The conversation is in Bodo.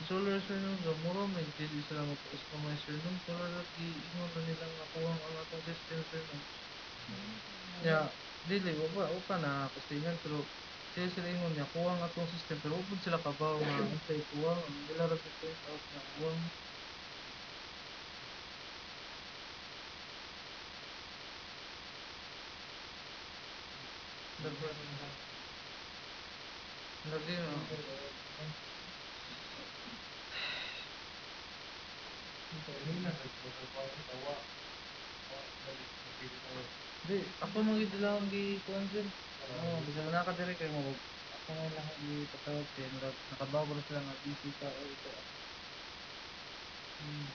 solar sir nun ga mura may dili sila mag-customize sir nun para lagi ingon na nilang nakuha ang atong system sir nun. Ya, dili wa pa na-testingan pero sila ingon niya kuha ang atong system pero wa pud sila kabaw nga unsay kuha ang nila ra gyud point out nga kuwang. Dapat lagi na di ako magidilawang kuan sir. Oo, bisag nakadiri kay mo ako nga lang gipatawag kay nakabaw ra sila nga busy ka o ito. Hmm.